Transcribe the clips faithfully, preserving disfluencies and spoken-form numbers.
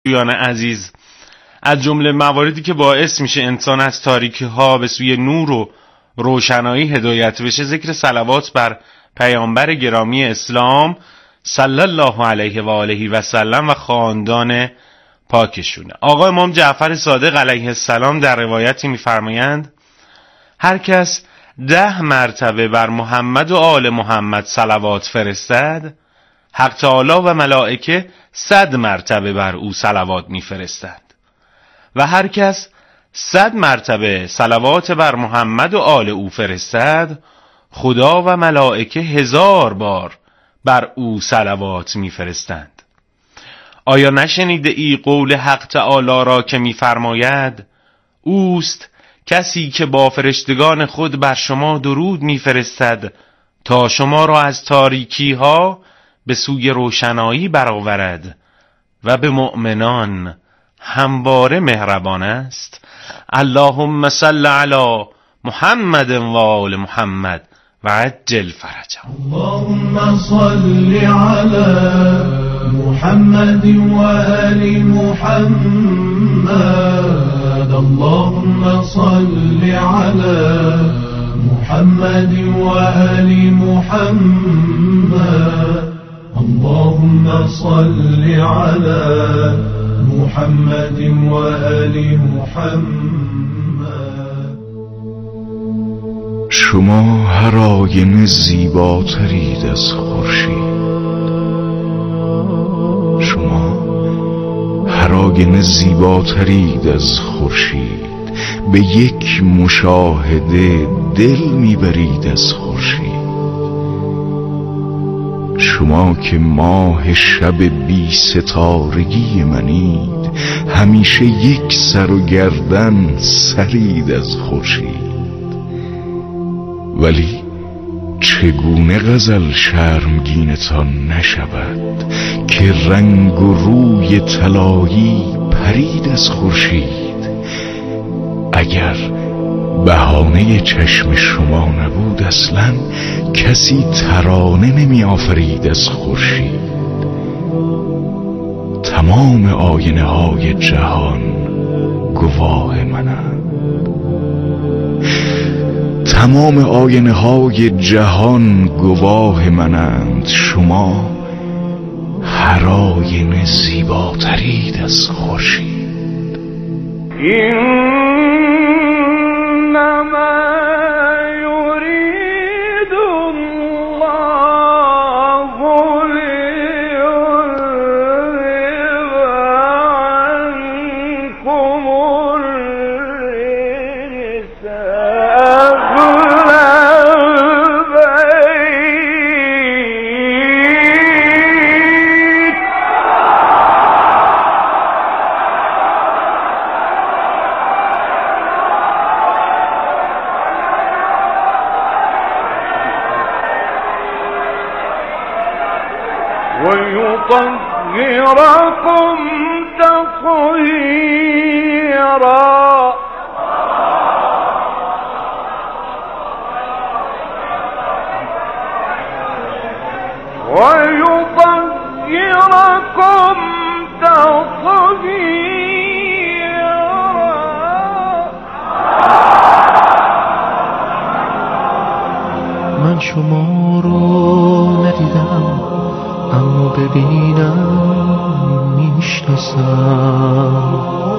دوستان عزیز، از جمله مواردی که باعث میشه انسان از تاریکی ها به سوی نور و روشنایی هدایت بشه ذکر صلوات بر پیامبر گرامی اسلام صلی الله علیه و آله و سلم و خاندان پاکشونه. آقا امام جعفر صادق علیه السلام در روایتی میفرمایند هر کس ده مرتبه بر محمد و آل محمد صلوات فرستد، حق تعالی و ملائکه صد مرتبه بر او صلوات میفرستند و هر کس صد مرتبه صلوات بر محمد و آل او فرستد، خدا و ملائکه هزار بار بر او صلوات میفرستند. آیا نشنیده ای قول حق تعالی را که میفرماید اوست کسی که با فرشتگان خود بر شما درود میفرستد تا شما را از تاریکی ها به سوی روشنایی برآورد و به مؤمنان همواره مهربان است. اللهم صل علی محمد و آل محمد و عجل فرجهم. اللهم صل علی محمد و آل محمد. اللهم صل علی محمد و آل محمد. اللهم صل علی محمد و آل محمد. شما هر آینه زیباترید از خورشید. شما هر آینه زیباترید از خورشید. به یک مشاهده دل میبرید از خورشید. شما که ماه شب بی ستارگی منید، همیشه یک سر و گردن سرید از خورشید. ولی چگونه غزل شرمگینتان نشود که رنگ و روی طلایی پرید از خورشید. اگر بهانه چشم شما نبود اصلا کسی ترانه نمی آفرید از خورشید. تمام آینه های جهان گواه منند. تمام آینه های جهان گواه منند. شما هر آینه زیباترید از خورشید. ويطهركم تطهيرا. ويطهركم تطهيرا. من شما رو ندیدم اما ببینم میشناسم.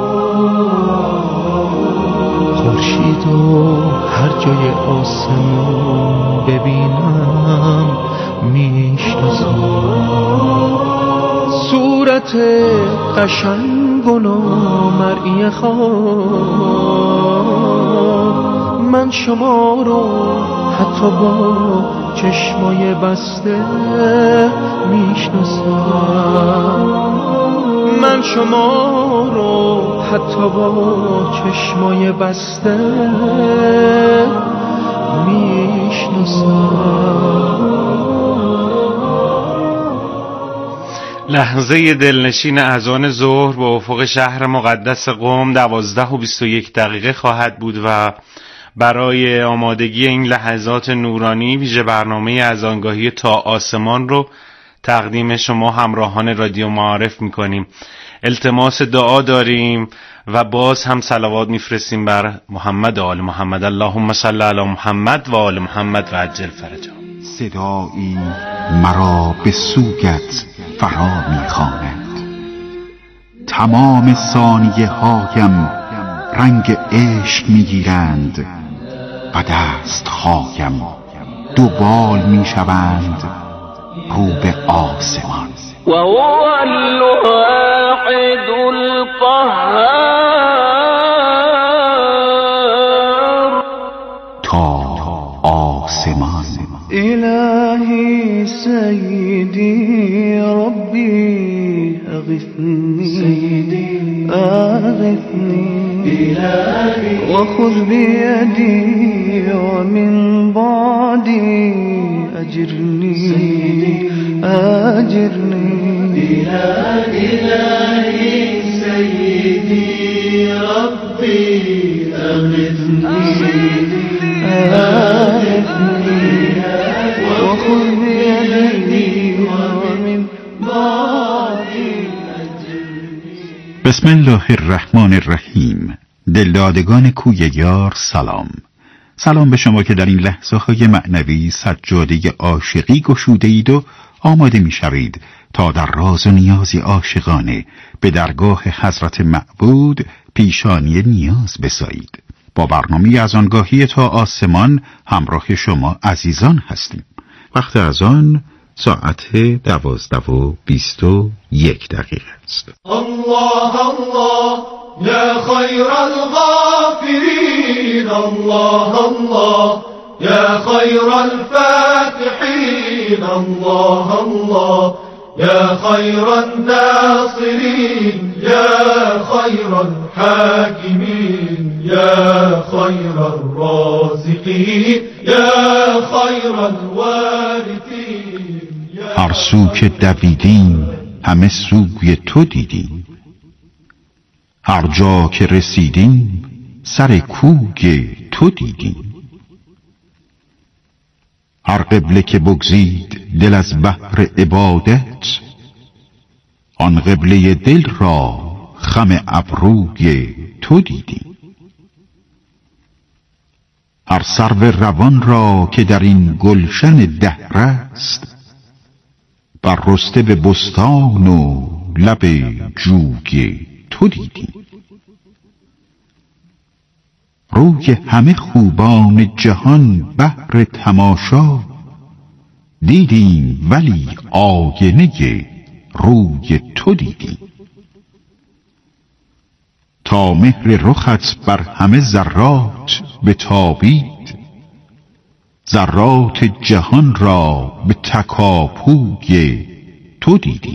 خورشید و هر جای آسمون ببینم میشناسم. صورت قشنگ و نامرئی خواب من شما رو حتی با چشمای بسته میشناسم. من شما رو حتی با چشمای بسته میشناسم. لحظه دلنشین اذان ظهر به افق شهر مقدس قم دوازده و بیست و یک دقیقه خواهد بود و برای آمادگی این لحظات نورانی ویژه برنامه اذانگاهی تا آسمان رو تقدیم شما همراهان رادیو معارف میکنیم. التماس دعا داریم و باز هم صلوات میفرستیم بر محمد و آل محمد. اللهم صل علی محمد و آل محمد و عجل فرجهم. صدایی مرا به سویت فرا میخواند، تمام ثانیه هایم رنگ عشق میگیرند و دست هایم دوبال میشوند رو به آسمان. و هو الواحد القهار، تا آسمان. إلهي سيدي ربي أغثني سيدي أغثني إلهي وخذ بيدي ومن بعدي أجرني سيدي أجرني إلهي سيدي ربي أغثني أغثني وخذ بيدي ومن بعدي أجرني. بسم الله الرحمن الرحیم. دلدادگان کوی یار سلام. سلام به شما که در این لحظه های معنوی سجاده عاشقی گشوده اید و آماده می شوید تا در راز و نیازی عاشقانه به درگاه حضرت معبود پیشانی نیاز بسایید. با برنامه از آنگاهی تا آسمان همراه شما عزیزان هستیم. وقت از آن ساعت دوازده و بیست و یک دقیقه است. الله الله يا خير الغافرين، الله الله يا خير الفاتحين، الله الله يا خير الناصرين، يا خير الحاكمين، يا خير الرازقين، يا خير الوارثين. هر سو که دویدیم همه سوی تو دیدیم، هر جا که رسیدیم سر کوی تو دیدیم. هر قبله که بگزید دل از بحر عبادت، آن قبله دل را خم ابروی تو دیدیم. هر سرو روان را که در این گلشن دهر است، بر رسته به بستان و لب جوی تو دیدیم. روی همه خوبان جهان بهر تماشا دیدیم، ولی آینه روی تو دیدیم. تا مهر رخت بر همه ذرات بتابید، ذرات جهان را به تکاپوی تو دیدیم.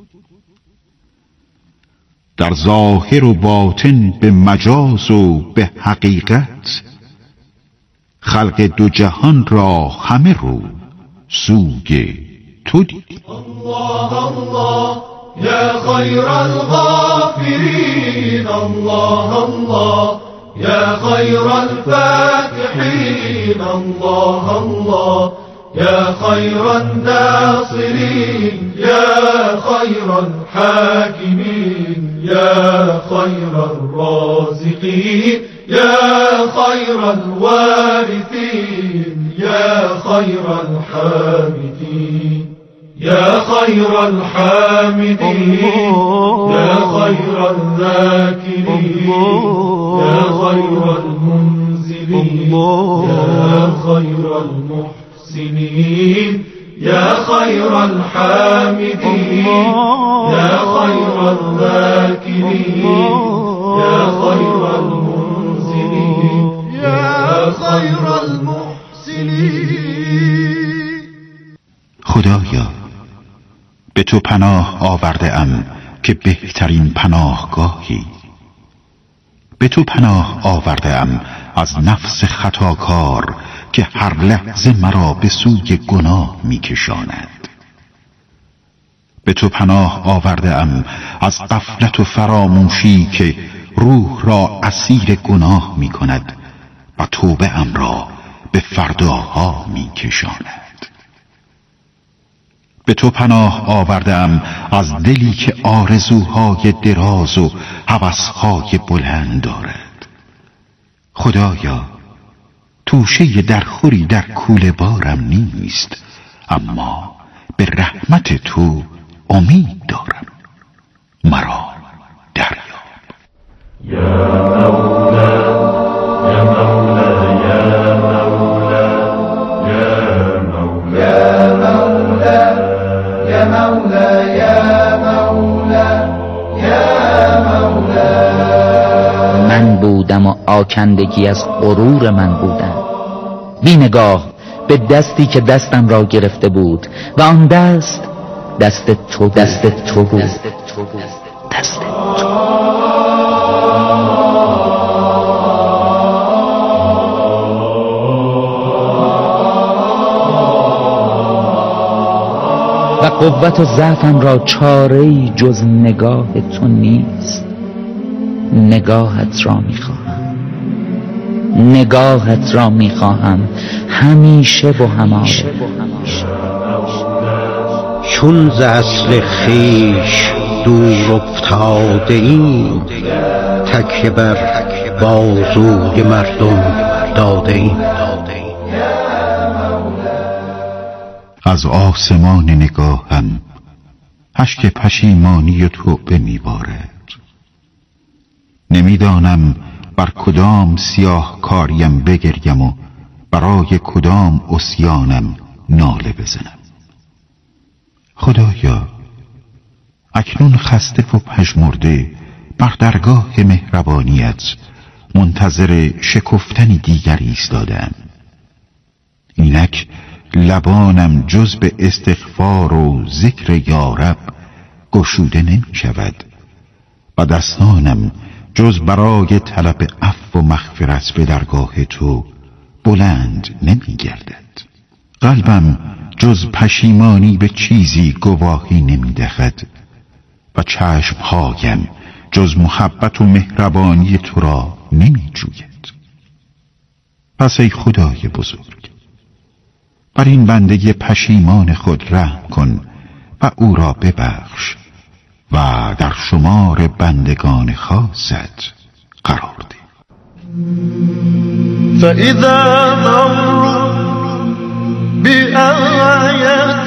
در ظاهر و باطن به مجاز و به حقیقت، خلق دو جهان را همه رو سوی تو دیدیم. الله الله يا خير الغافرين، الله الله يا خير الفاتحين، الله الله يا خير الناصرين، يا خير الحاكمين، يا خير الرازقين، يا خير الوارثين، يا خير الحامدين، يا خير الحامدين، يا خير الذاكرين، يا خير المنزلين، يا خير المحسنين، يا خير الحامدين، يا خير الذاكرين، يا خير المنزلين، يا خير المحسنين. خدایا به تو پناه آورده ام که بهترین پناهگاهی. به تو پناه آورده ام از نفس خطاکار که هر لحظه مرا به سوی گناه میکشاند. به تو پناه آورده ام از غفلت و فراموشی که روح را اسیر گناه میکند و توبه ام را به فرداها میکشاند. به تو پناه آوردم از دلی که آرزوهای دراز و هوسهای بلند دارد. خدایا توشه درخوری در کوله بارم نیست، اما به رحمت تو امید دارم. مرا دریاب. یا مولا یا مولا یا مولا یا مولا یا مولا یا مولا یا مولا. من بودم و آکندگی از غرور من بودم، بی نگاه به دستی که دستم را گرفته بود و آن دست دست تو دست تو بود دست تو. و قوت و ضعفم را چاره‌ای جز نگاه تو نیست. نگاهت را میخواهم، نگاهت را میخواهم همیشه و هماشه. چون ز اصل خویش دور افتاده ایم، تکیه بر بازوی مردم داده ایم. از آسمان نگاهم اشک پشیمانی و توبه میبارد. نمیدانم بر کدام سیاه کاریم بگریم و برای کدام عصیانم ناله بزنم. خدایا اکنون خسته و پژمرده بر درگاه مهربانیت منتظر شکفتنی دیگر ایستادم. اینک لبانم جز به استغفار و ذکر یارب گشوده نمی شود و دستانم جز برای طلب عفو و مغفرت به درگاه تو بلند نمی گردد. قلبم جز پشیمانی به چیزی گواهی نمی دهد و چشمهایم جز محبت و مهربانی تو را نمی جوید. پس ای خدای بزرگ، بر این بنده پشیمان خود رحم کن و او را ببخش و در شمار بندگان خاصت قرار ده. فإذا مروا بآية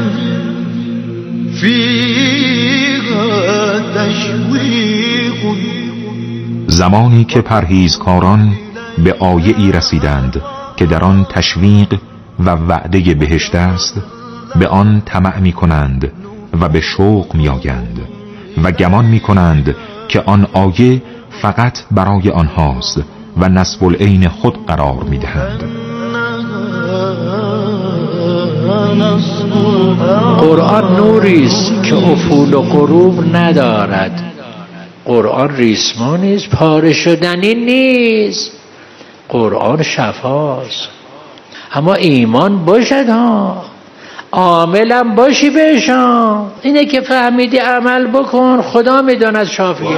فيها تشويق. زمانی که پرهیزکاران به آیه ای رسیدند که در آن تشویق و وعده بهشت است، به آن طمع می کنند و به شوق می آیند و گمان می کنند که آن آیه فقط برای آنهاست و نصب العین خود قرار می دهند. قرآن نوریست که افول و غروب ندارد. قرآن ریسمانی است، پاره شدنی نیست. قرآن شفاست. اما ایمان باشد ها، عاملم باشی بهشان. اینه که فهمیدی عمل بکن، خدا میداند شافیه.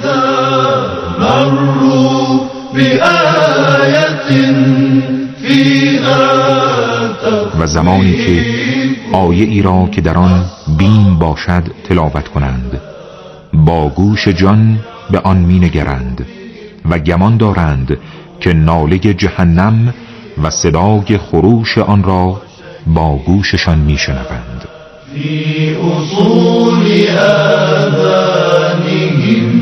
و زمانی که آیه ای را که در آن بیم باشد تلاوت کنند، با گوش جان به آن می نگرند و گمان دارند که ناله جهنم و صدای خروش آن را با گوششان می شنوند. فی اصول آذانهم.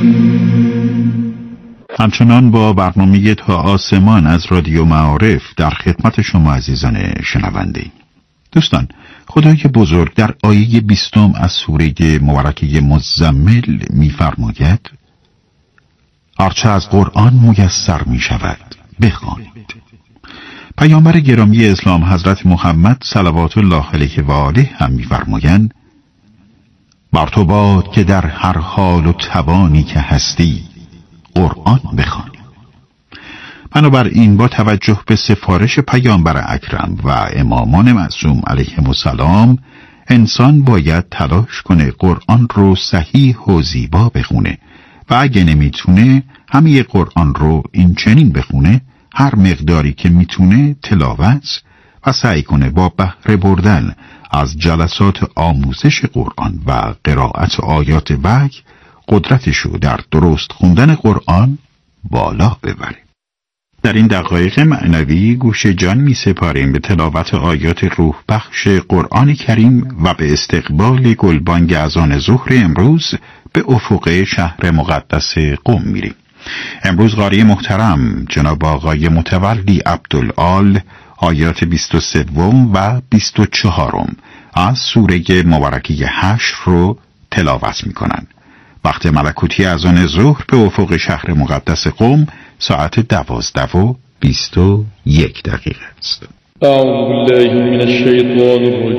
همچنان با برنامه تا آسمان از رادیو معارف در خدمت شما عزیزان شنونده. دوستان، خدای بزرگ در آیه بیستم از سوره مبارکه مزمل می‌فرماید: هرچه از قرآن میسر می شود بخوانید. پیامبر گرامی اسلام حضرت محمد صلوات الله علیه و آله هم می‌فرمایند: بر تو باد که در هر حال و توانی که هستی قرآن بخوانی. بنابراین با توجه به سفارش پیامبر اکرم و امامان معصوم علیهم السلام، انسان باید تلاش کنه قرآن رو صحیح و زیبا بخونه و اگه نمیتونه همه قرآن رو این چنین بخونه، هر مقداری که میتونه تلاوت و سعی کنه با بهره بردن از جلسات آموزش قرآن و قرائت آیات وحی قدرتش رو در درست خوندن قرآن بالا ببره. در این دقایق معنوی گوش جان می سپاریم به تلاوت آیات روح بخش قرآن کریم و به استقبال گلبانگ اذان ظهر امروز به افق شهر مقدس قم میریم. امروز قاری محترم جناب آقای متولی عبدالآل آیات بیست و سه و بیست و چهار از سوره مبارکه حشر رو تلاوت می کنن. وقت ملکوتی اذان ظهر به افق شهر مقدس قم ساعت دوازده و بیست و یک دقیقه است. اعوذ بالله من الشیطان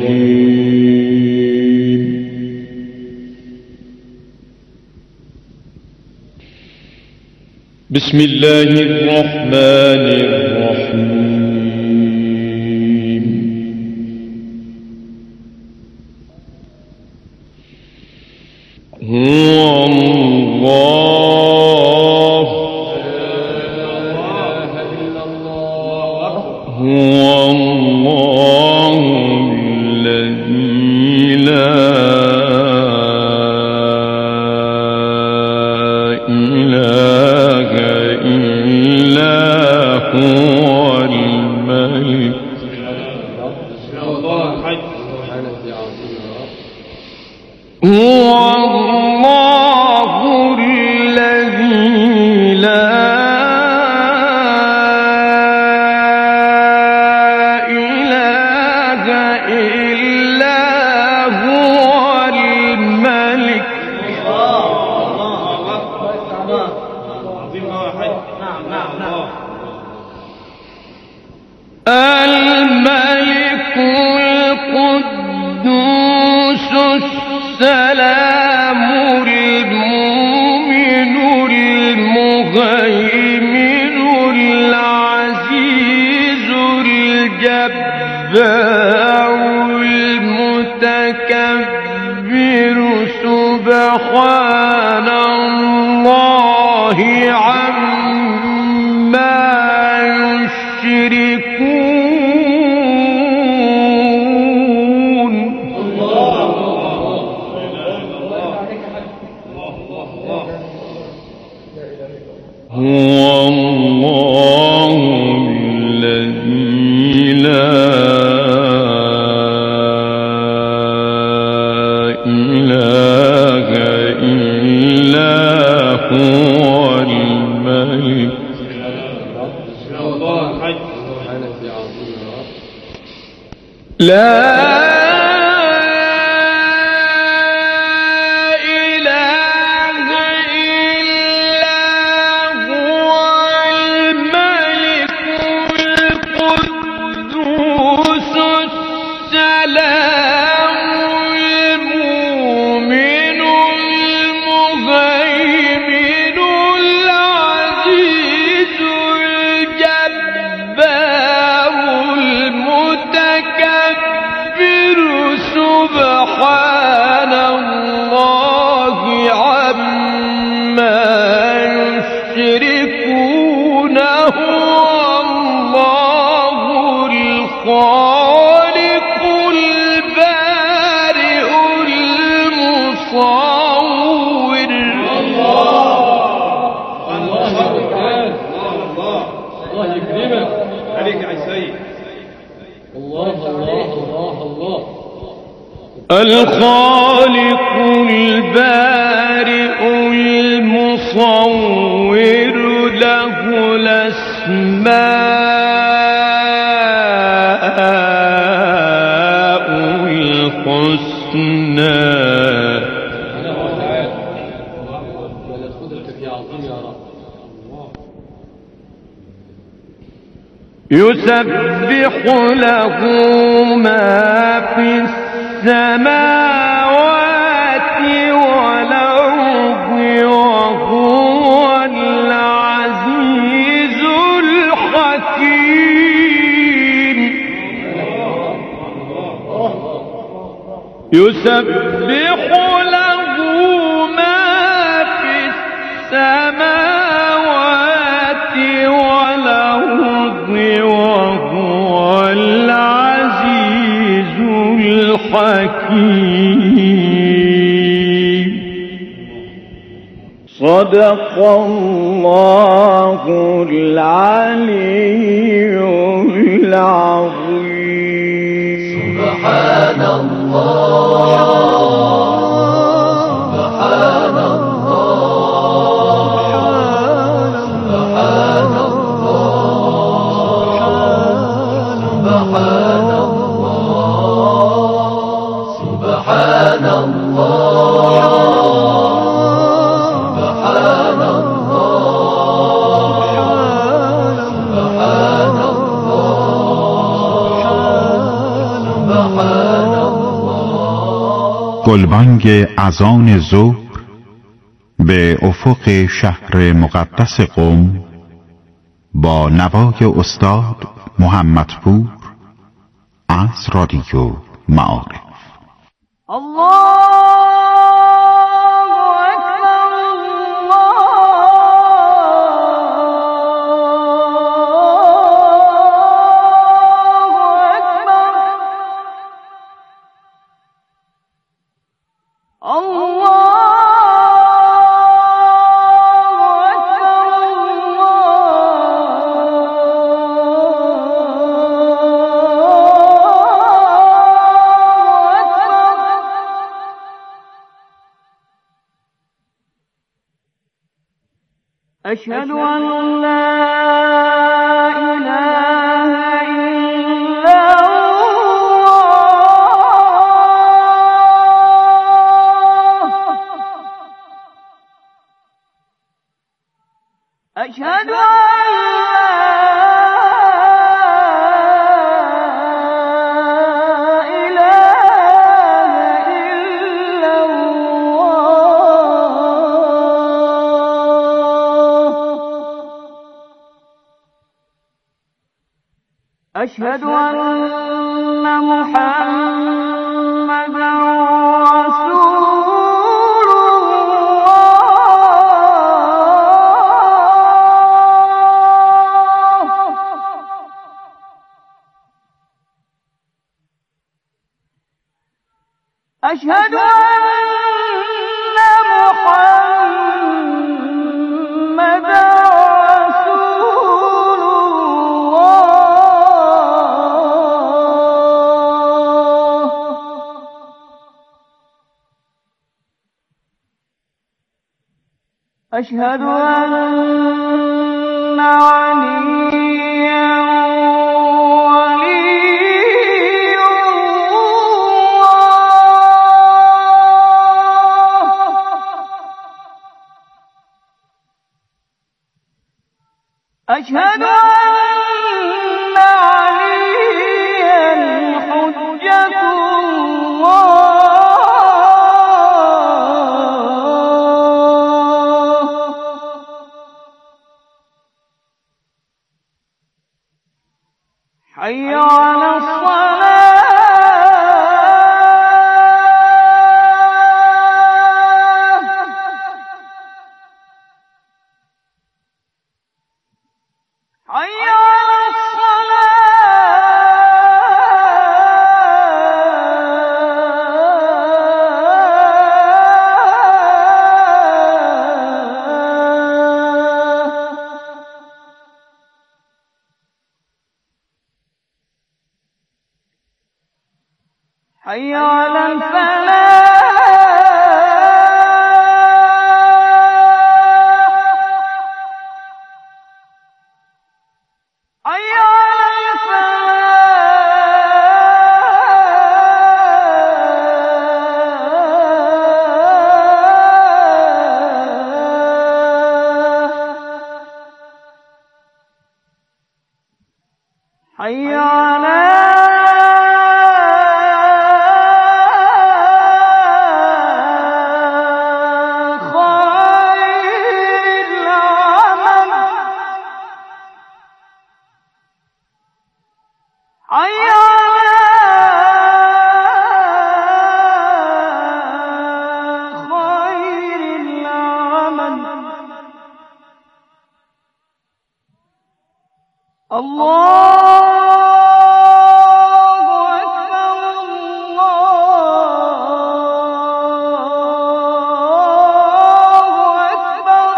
الرجیم. بسم الله الرحمن الرحیم. هو الله هو الله الذي لا إله إلا هو الملك هو الملك القدوس السلام المؤمن المهيمن العزيز الجبار المتكبر سبحان الله عما يشركون. هو الله الذي لا إله إلا هو الملك لا سبحان الله عما يشركون. هو الله الخالق البارئ المصور. الله الله يكرمك عليك يا سيد. الله الله الله الله الخالق البارئ المصور له الأسماء الحسنى. يسبح له ما في السماوات والأرض وهو العزيز الحكيم. يسبح له ما في السماوات والأرض وهو العزيز الحكيم. صدق الله العلي العظيم. سبحان الله سبحان الله سبحان الله سبحان الله گلبانگ اذان ظهر به افق شهر مقدس قم با نوای استاد محمدپور از رادیو معارف. الله أشهد أن لا إله إلا الله أشهد أن أشهد أن محمدا رسول الله أشهد أن محمدا أشهد أن عليا ولي الله أشهد أن عليا حجة الله حي على الصلاة حي على حي على الفلاح حي على الفلاح حي على الله أكبر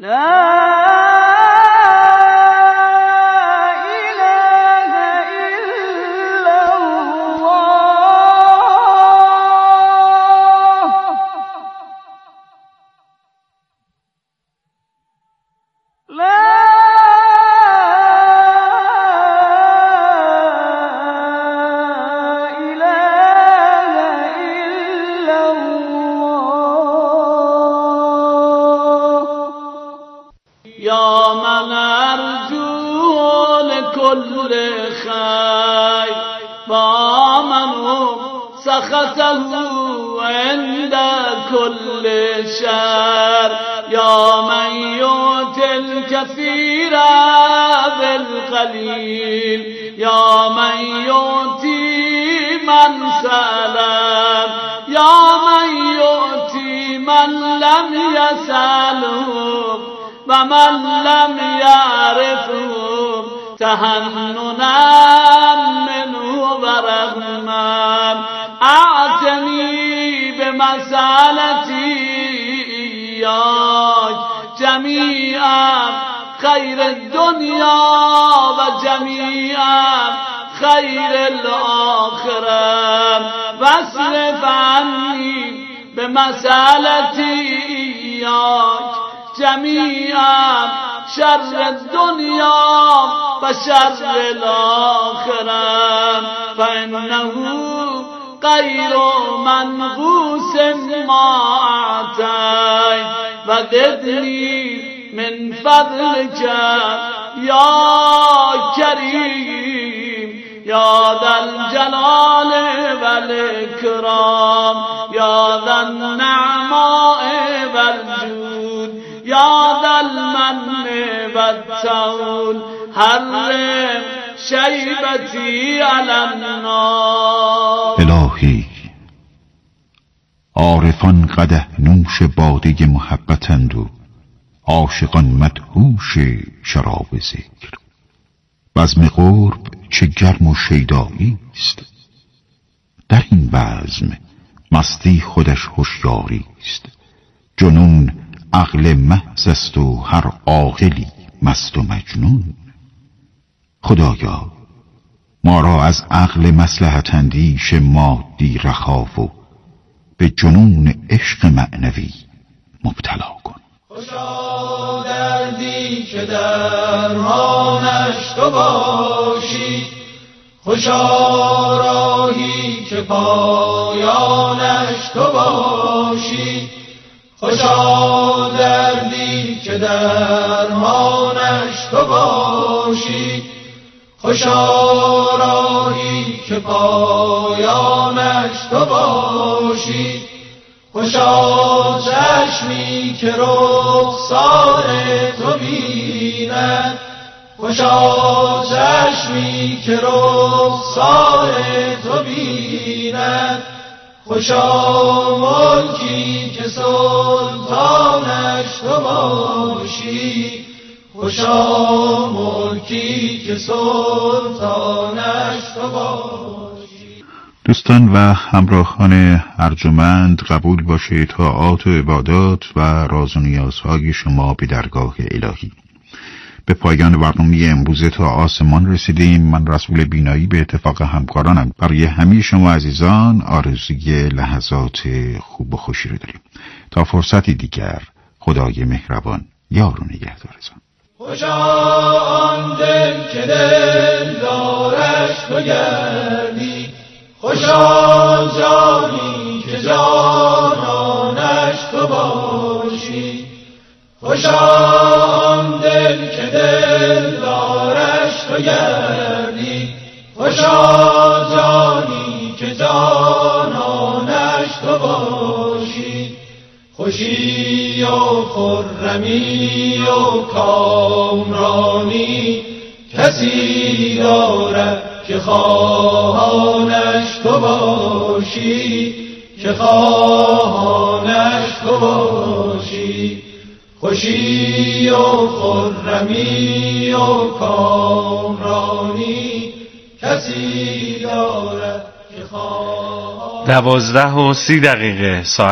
الهی عارفان قدح نوش باده محبتند و عاشقان مدهوش شراب ذکر. بزم قرب چه گرم و شیدایی است، در این بزم مستی خودش هوشیاری است. جنون عقل محض است و هر عاقلی مست و مجنون. خدایا ما را از عقل مصلحت اندیش مادی رها و به جنون عشق معنوی مبتلا کن. خوشا دردی که درمانش تو باشی، خوشا راهی که پایانش تو باشی، خوشا دردی که درمانش تو باشی، خوشا راهی که پایانش تو باشی، خوشا چشمی که رخسار تو بیند، خوشا چشمی که رخسار تو بیند، خوشا ملکی که سلطانش تو باشی، خوشا ملکی که سلطانش تو باشی. دوستان و همراهان ارجمند، قبول باشه طاعات و عبادات و راز و نیازهای شما به درگاه الهی. به پایان برنامه امروز تا آسمان رسیدیم. من رسول بینایی به اتفاق همکارانم برای همه شما عزیزان آرزوی لحظات خوب و خوشی رو داریم. تا فرصتی دیگر، خدای مهربان یار و نگهدارتان. خوشا آن دل که دل دارش تو گردی، خوشا جانی که جانانش تو باشی، خوشا آن دل که دل دارش تو گردی، خوشا جانی که جانانش تو باشی، خوشی و خرمی و کامرانی کسی دارد که خواهانش تو باشی، که خواهانش تو باشی، خوشی و خرمی و کامرانی کسی دارد که خواهانش. دوازده و سی دقیقه ساعت